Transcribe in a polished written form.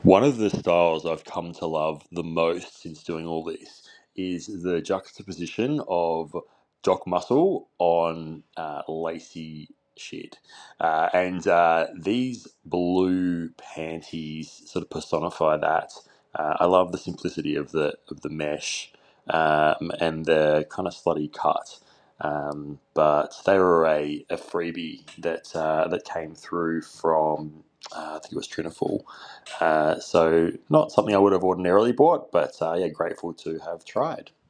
One of the styles I've come to love the most since doing all this is the juxtaposition of jock muscle on lacy shit. And these blue panties sort of personify that. I love the simplicity of the mesh and the kind of slutty cut. But they were a freebie that came through from I think it was Trinafall. So not something I would have ordinarily bought, but yeah, grateful to have tried.